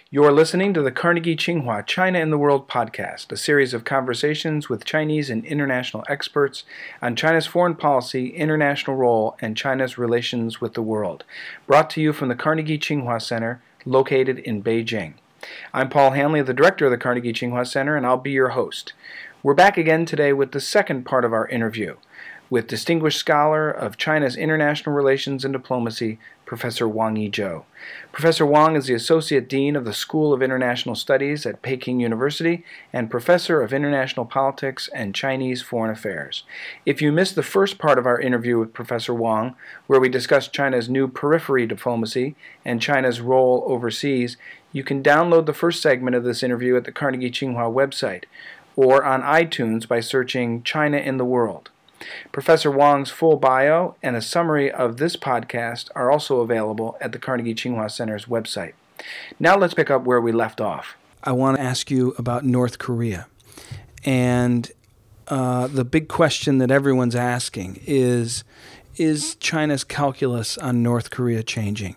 You're listening to the Carnegie Tsinghua China in the World podcast, a series of conversations with Chinese and international experts on China's foreign policy, international role, and China's relations with the world, brought to you from the Carnegie Tsinghua Center, located in Beijing. I'm Paul Hanley, the director of the Carnegie Tsinghua Center, and I'll be your host. We're back again today with the second part of our interview with distinguished scholar of China's international relations and diplomacy, Professor Wang Yizhou. Professor Wang is the Associate Dean of the School of International Studies at Peking University and Professor of International Politics and Chinese Foreign Affairs. If you missed the first part of our interview with Professor Wang, where we discussed China's new periphery diplomacy and China's role overseas, you can download the first segment of this interview at the Carnegie Tsinghua website or on iTunes by searching China in the World. Professor Wang's full bio and a summary of this podcast are also available at the Carnegie Tsinghua Center's website. Now let's pick up where we left off. I want to ask you about North Korea. And the big question that everyone's asking is China's calculus on North Korea changing?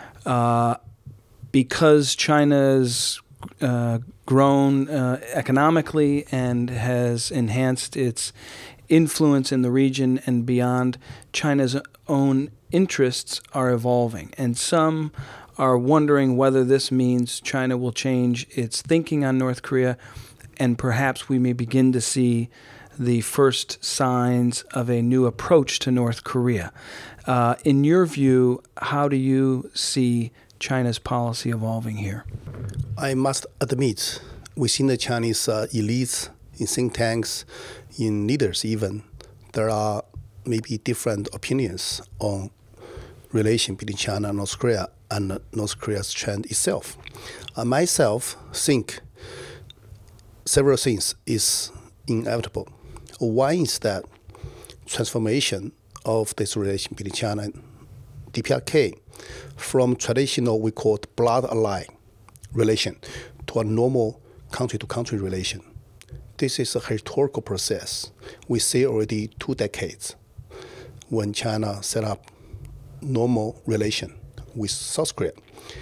Because China's grown economically and has enhanced its influence in the region and beyond, China's own interests are evolving. And some are wondering whether this means China will change its thinking on North Korea, and perhaps we may begin to see the first signs of a new approach to North Korea. In your view, how do you see China's policy evolving here? I must admit, within the Chinese elites, in think tanks, in leaders even, there are maybe different opinions on relation between China and North Korea and North Korea's trend itself. I myself think several things is inevitable. One is that transformation of this relation between China and DPRK from traditional, we call it blood ally relation, to a normal country-to-country relation. This is a historical process. We see already 2 decades when China set up normal relation with South Korea.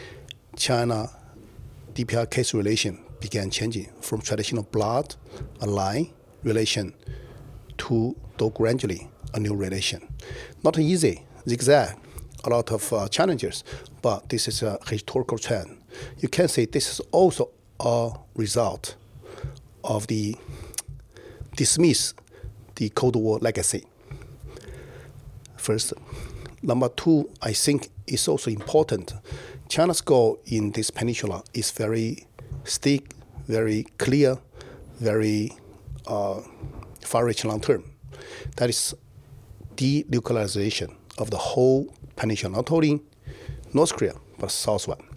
China-DPRK's relation began changing from traditional blood ally relation to, though gradually, a new relation. Not easy, zigzag, a lot of challenges, but this is a historical trend. You can say this is also a result of the dismiss the Cold War legacy. First. Number 2, I think is also important. China's goal in this peninsula is very stick, very clear, very far-reaching long-term. That is denuclearization of the whole peninsula, not only North Korea, but South one.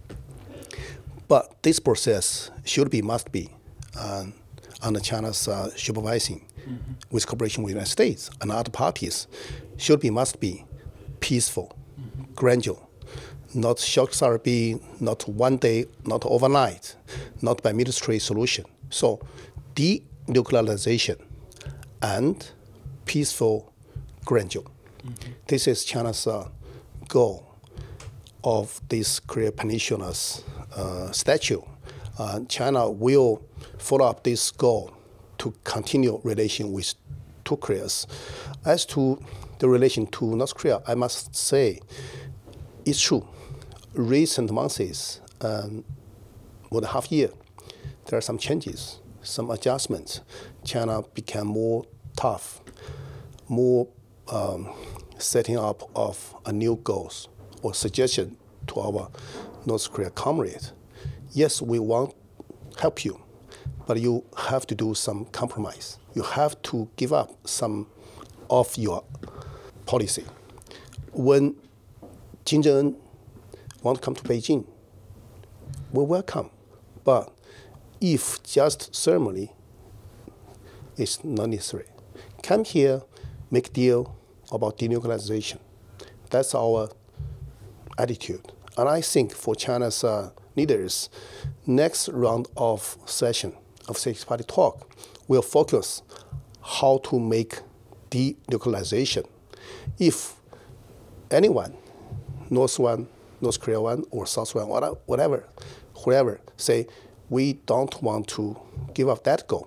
But this process must be under China's supervising with cooperation with the United States and other parties, must be peaceful, gradual, not shock therapy, not one day, not overnight, not by military solution. So denuclearization and peaceful, gradual. This is China's goal of this Korea Peninsula's statute. China will follow up this goal to continue relation with 2 Koreas. As to the relation to North Korea, I must say it's true. Recent months, more than half year, there are some changes, some adjustments. China became more tough, more setting up of a new goals or suggestion to our North Korea comrades. Yes, we want to help you, but you have to do some compromise. You have to give up some of your policy. When Kim Jong-un wants to come to Beijing, we welcome. But if just ceremony is not necessary, come here, make deal about denuclearization. That's our attitude. And I think for China's leaders, next round of session of six-party talk will focus how to make denuclearization. If anyone, North Korea one or South one, whatever, whoever, say, we don't want to give up that goal.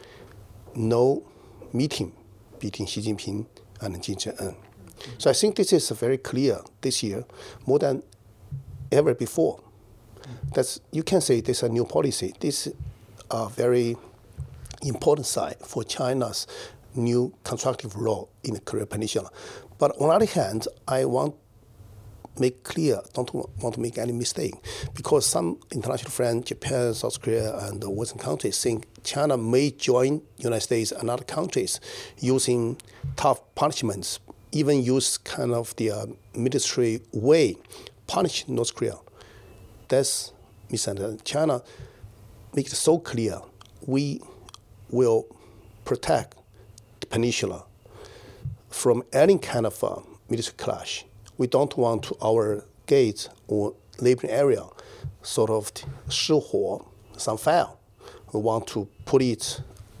No meeting between Xi Jinping and Kim Jong-un. So I think this is very clear this year, more than ever before. You can say this is a new policy. This is a very important side for China's new constructive role in the Korean Peninsula. But on the other hand, I want make clear, don't want to make any mistake, because some international friends, Japan, South Korea, and the Western countries think China may join United States and other countries using tough punishments, even use kind of the military way, punish North Korea. That's misunderstanding. China makes it so clear, we will protect the peninsula from any kind of military clash. We don't want our gates or neighboring area sort of 失火, some fire. We want to put it,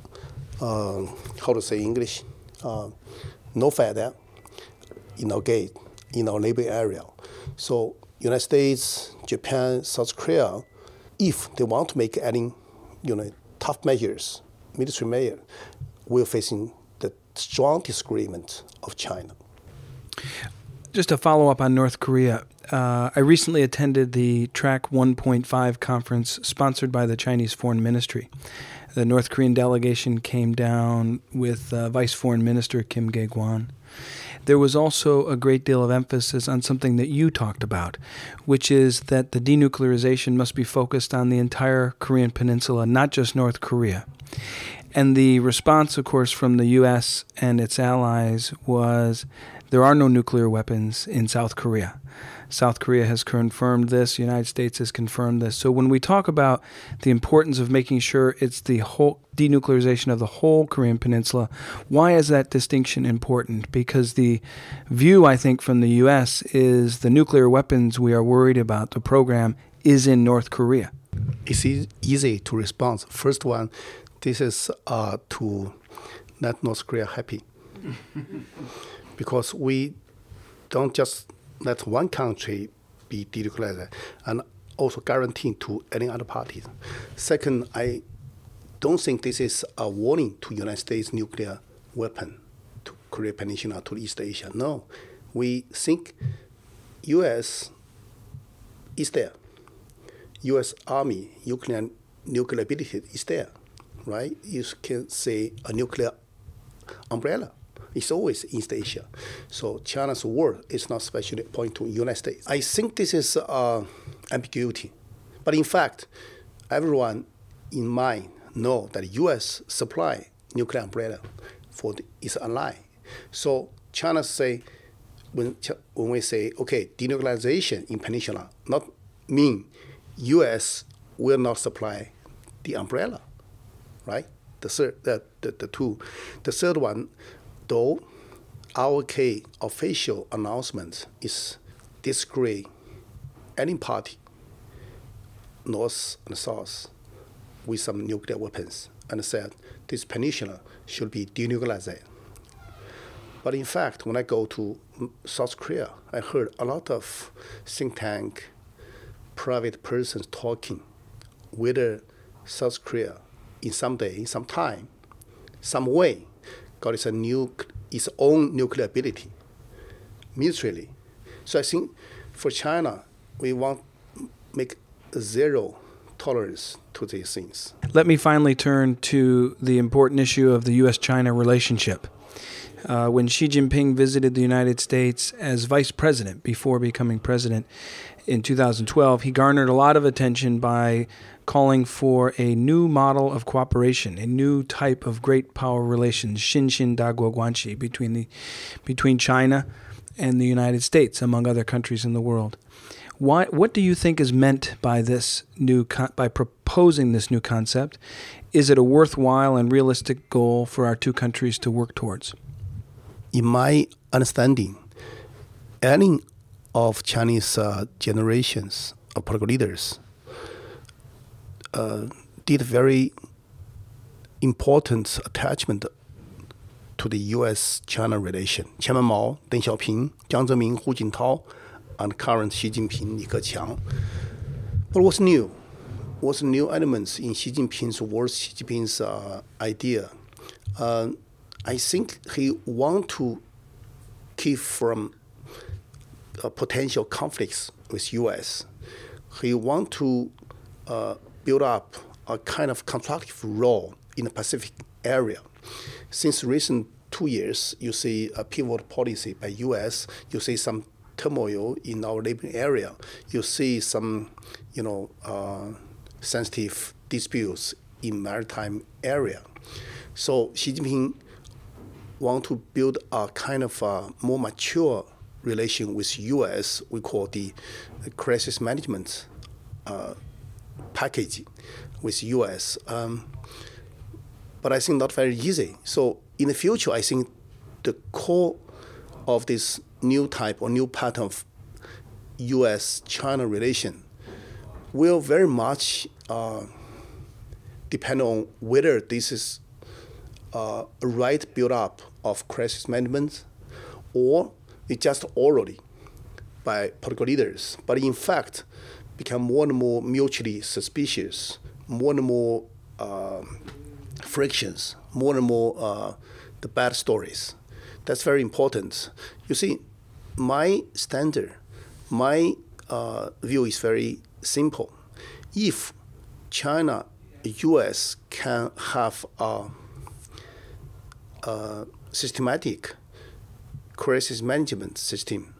how to say in English, no fire there in our gate, in our neighboring area. So United States, Japan, South Korea, if they want to make any tough measures, military measures, we're facing the strong disagreement of China. Just to follow up on North Korea, I recently attended the Track 1.5 conference sponsored by the Chinese Foreign Ministry. The North Korean delegation came down with Vice Foreign Minister Kim Gae-kwan. There was also a great deal of emphasis on something that you talked about, which is that the denuclearization must be focused on the entire Korean peninsula, not just North Korea. And the response, of course, from the U.S. and its allies was there are no nuclear weapons in South Korea. South Korea has confirmed this. The United States has confirmed this. So when we talk about the importance of making sure it's the whole denuclearization of the whole Korean peninsula, why is that distinction important? Because the view, I think, from the U.S. is the nuclear weapons we are worried about, the program, is in North Korea. It's easy to respond. First one, this is to let North Korea happy. Because we don't just let one country be denuclearized and also guaranteeing to any other parties. Second, I don't think this is a warning to United States nuclear weapon to Korea Peninsula, to East Asia. No, we think U.S. is there. U.S. Army nuclear ability is there, right? You can say a nuclear umbrella. It's always East Asia. So China's word is not specially point to United States. I think this is ambiguity. But in fact, everyone in mind know that U.S. supply nuclear umbrella for its ally. So China say, when we say, okay, denuclearization in peninsula, not mean U.S. will not supply the umbrella, right? The third one, though our official announcement is disagree any party, North and South, with some nuclear weapons, and said this peninsula should be denuclearized. But in fact, when I go to South Korea, I heard a lot of think tank, private persons talking whether South Korea in some day, some time, some way, got its own nuclear ability, militarily. So I think for China, we want to make zero tolerance to these things. Let me finally turn to the important issue of the U.S.-China relationship. When Xi Jinping visited the United States as vice president before becoming president in 2012, he garnered a lot of attention by calling for a new model of cooperation, a new type of great power relations, Xinxin Daguo Guanxi, between China and the United States, among other countries in the world. What do you think is meant by by proposing this new concept? Is it a worthwhile and realistic goal for our two countries to work towards? In my understanding, any of Chinese generations of political leaders did very important attachment to the U.S.-China relation. Chairman Mao, Deng Xiaoping, Jiang Zemin, Hu Jintao, and current Xi Jinping, Li Keqiang. But what's new? what's the new elements in Xi Jinping's words, Xi Jinping's idea. I think he want to keep from potential conflicts with U.S. He want to build up a kind of constructive role in the Pacific area. Since recent 2 years, you see a pivot policy by U.S. You see some turmoil in our neighboring area. You see some, sensitive disputes in maritime area. So Xi Jinping want to build a kind of more mature relation with U.S. We call the crisis management package with U.S. But I think not very easy. So in the future, I think the core of this new type or new pattern of U.S.-China relation will very much depend on whether this is a right build-up of crisis management or it's just orally by political leaders. But in fact, become more and more mutually suspicious, more and more frictions, more and more the bad stories. That's very important. You see, my standard, my view is very simple. If China, U.S. can have a systematic crisis management system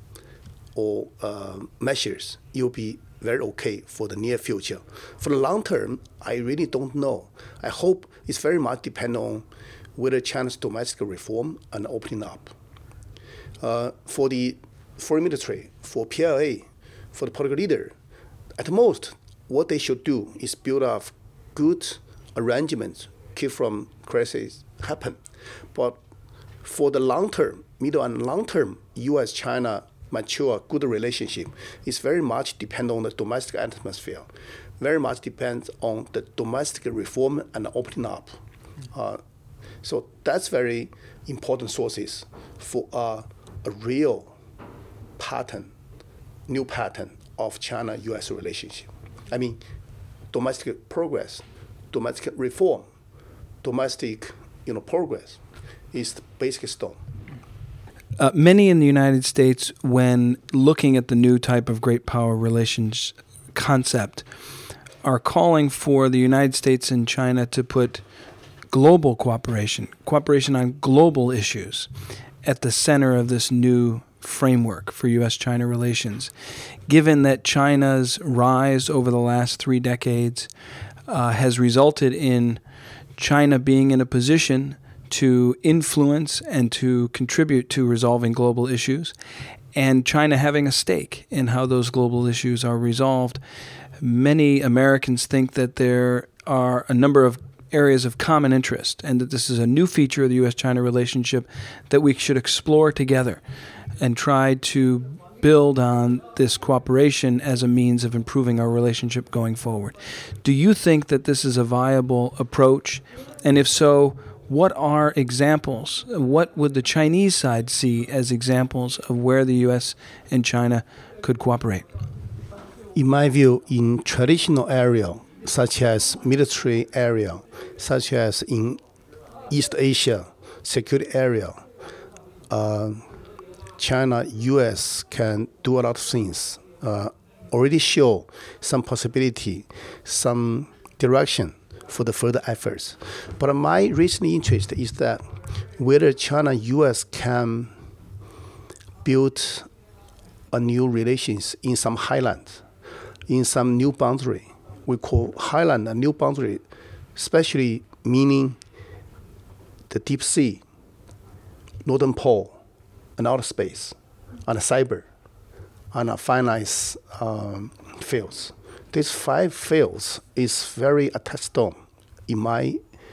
or measures, you'll be very okay for the near future. For the long term, I really don't know. I hope it's very much depend on whether China's domestic reform and opening up. For the foreign military, for PLA, for the political leader, at most, what they should do is build up good arrangements, keep from crisis happen. But for the long term, middle and long term, U.S.-China mature good relationship is very much depend on the domestic atmosphere, very much depends on the domestic reform and opening up. So that's very important sources for a real pattern, new pattern of China-U.S. relationship. I mean, domestic progress, domestic reform, domestic progress is the basic stone. Many in the United States, when looking at the new type of great power relations concept, are calling for the United States and China to put global cooperation on global issues at the center of this new framework for U.S.-China relations. Given that China's rise over the last 3 decades has resulted in China being in a position to influence and to contribute to resolving global issues, and China having a stake in how those global issues are resolved, many Americans think that there are a number of areas of common interest and that this is a new feature of the U.S.-China relationship that we should explore together and try to build on this cooperation as a means of improving our relationship going forward. Do you think that this is a viable approach? And if so, what are examples? What would the Chinese side see as examples of where the U.S. and China could cooperate? In my view, in traditional area, such as military area, such as in East Asia, security area, China, U.S. can do a lot of things, already show some possibility, some direction for the further efforts. But my recent interest is that whether China, U.S. can build a new relations in some highlands, in some new boundary. We call highland a new boundary, especially meaning the deep sea, northern pole, and outer space, and cyber, and finite fields. These 5 fields is very a touchstone in my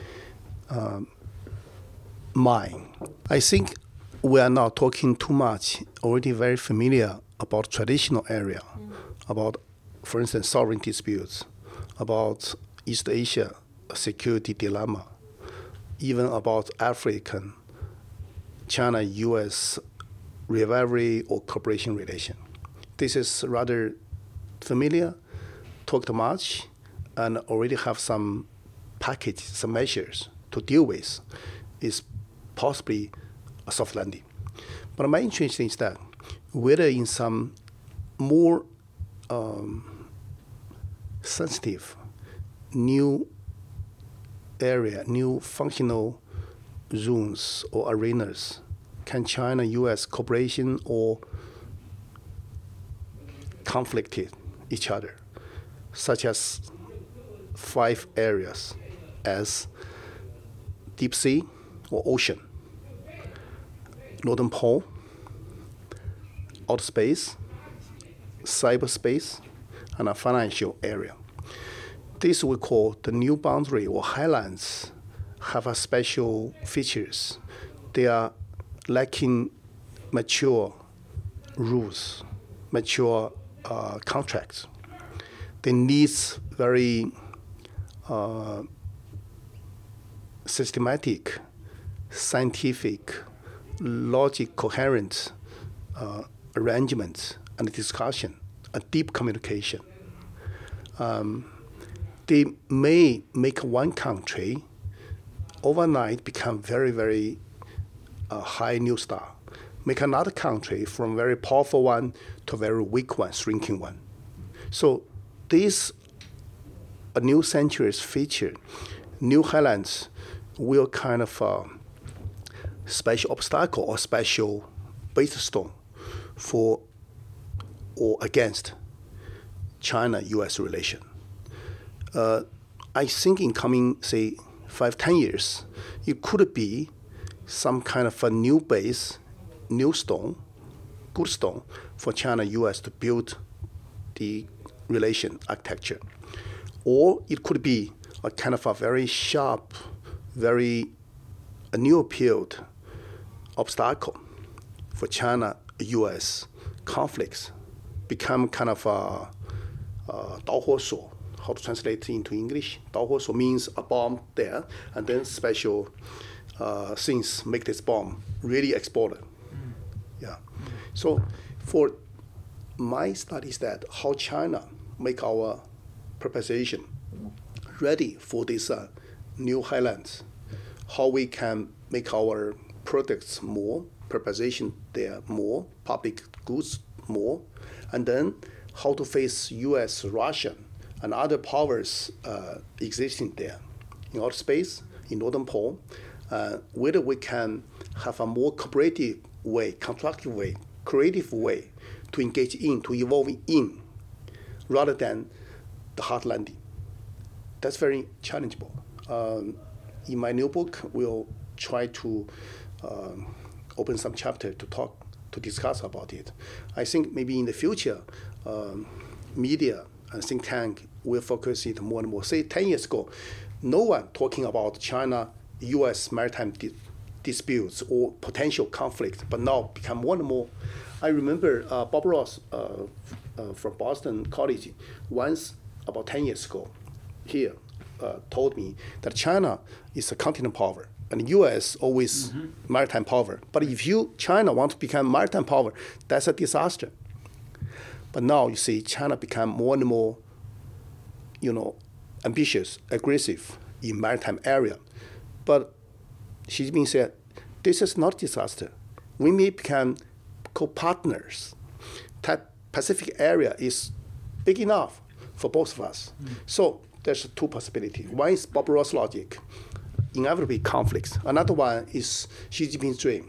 mind. I think we are now talking too much, already very familiar about traditional area, about, for instance, sovereign disputes, about East Asia security dilemma, even about African, China, U.S. rivalry or cooperation relation. This is rather familiar, talked much, and already have some package, some measures to deal with, is possibly a soft landing. But my interest is that whether in some more sensitive new area, new functional zones or arenas, can China-US cooperation or conflicted each other, such as 5 areas as deep sea or ocean, northern pole, outer space, cyberspace, and a financial area. This we call the new boundary or highlands have a special features. They are lacking mature rules, mature contracts. They need very systematic, scientific, logic coherent arrangements and discussion, a deep communication. They may make one country overnight become very, very high new star, make another country from very powerful one to very weak one, shrinking one. So this a new century's feature, new highlands will kind of special obstacle or special base stone for or against China-US relation. I think in coming, say, 5-10 years, it could be some kind of a new base, new stone, good stone for China-US to build the relation architecture. Or it could be a kind of a very sharp, very new appealed obstacle for China-US conflicts, become kind of a 导火索. How to translate into English? 导火索 means a bomb there, and then special things make this bomb really explode. Yeah. So for my studies that how China make our proposition ready for this new highlands, how we can make our products more, proposition there more, public goods more, and then how to face US, Russia, and other powers existing there in outer space, in northern pole, whether we can have a more cooperative way, constructive way, creative way to engage in, to evolve in, rather than the hard landing. That's very challengeable. In my new book, we'll try to open some chapter to discuss about it. I think maybe in the future, media and think tank will focus it more and more. Say 10 years ago, no one talking about China-US maritime disputes or potential conflict, but now become more and more. I remember Bob Ross from Boston College once about 10 years ago here told me that China is a continental power and U.S. always maritime power. But if China want to become maritime power, that's a disaster. But now you see China become more and more, ambitious, aggressive in maritime area. But Xi Jinping said, this is not disaster. We may become co-partners. That Pacific area is big enough for both of us. So there's 2 possibilities. One is Bob Ross logic, inevitably conflicts. Another one is Xi Jinping's dream.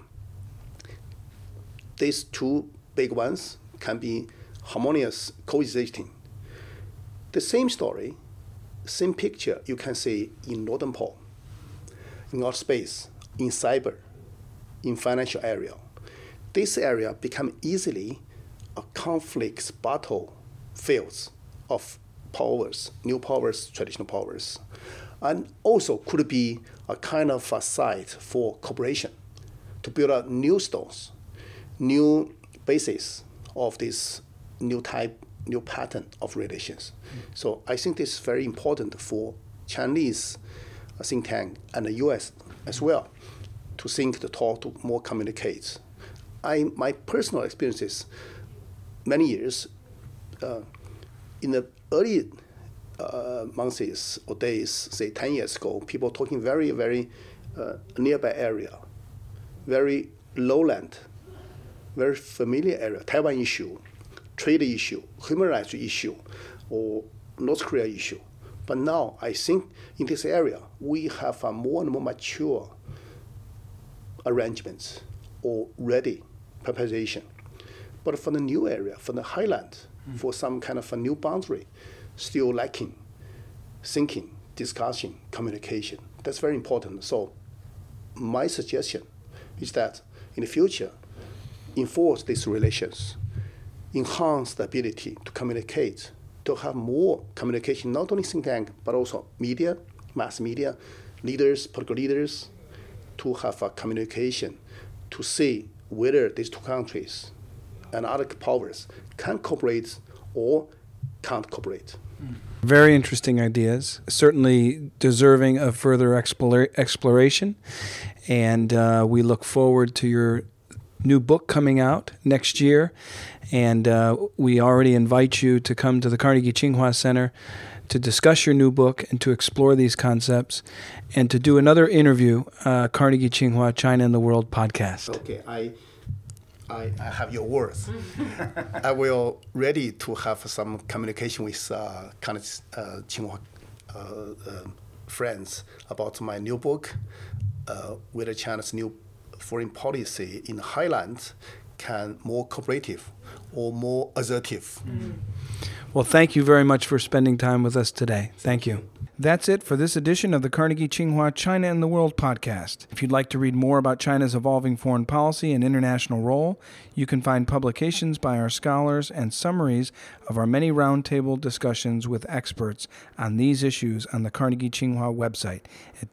These 2 big ones can be harmonious, coexisting. The same story, same picture you can see in Northern Pole, in outer space, in cyber, in financial area. This area become easily a conflicts, battle fields of powers, new powers, traditional powers, and also could be a kind of a site for cooperation to build up new stones, new basis of this new type, new pattern of relations. So I think this is very important for Chinese think tank and the US as well to think, to talk, to more communicate. My personal experiences, many years, in the early months or days, say 10 years ago, people talking very, very nearby area, very lowland, very familiar area, Taiwan issue, trade issue, human rights issue, or North Korea issue. But now I think in this area, we have a more and more mature arrangements or ready preparation. But for the new area, for the highland, for some kind of a new boundary, still lacking thinking, discussion, communication. That's very important. So my suggestion is that in the future, enforce these relations, enhance the ability to communicate, to have more communication, not only think tank, but also media, mass media, leaders, political leaders, to have a communication, to see whether these two countries and other powers can cooperate or can't cooperate. Very interesting ideas, certainly deserving of further exploration. And we look forward to your new book coming out next year. And we already invite you to come to the Carnegie Tsinghua Center to discuss your new book and to explore these concepts and to do another interview, Carnegie Tsinghua, China and the World podcast. Okay, I have your words. I will ready to have some communication with Carnegie Tsinghua friends about my new book, whether China's new foreign policy in the highlands can more cooperative or more assertive. Well, thank you very much for spending time with us today. Thank you. That's it for this edition of the Carnegie Tsinghua China and the World podcast. If you'd like to read more about China's evolving foreign policy and international role, you can find publications by our scholars and summaries of our many roundtable discussions with experts on these issues on the Carnegie Tsinghua website at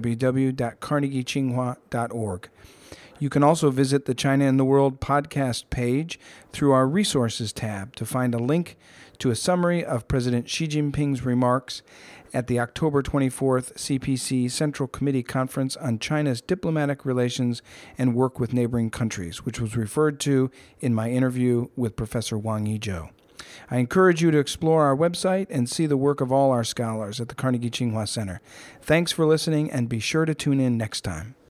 www.carnegietsinghua.org. You can also visit the China and the World podcast page through our Resources tab to find a link to a summary of President Xi Jinping's remarks at the October 24th CPC Central Committee Conference on China's Diplomatic Relations and Work with Neighboring Countries, which was referred to in my interview with Professor Wang Yizhou. I encourage you to explore our website and see the work of all our scholars at the Carnegie Tsinghua Center. Thanks for listening, and be sure to tune in next time.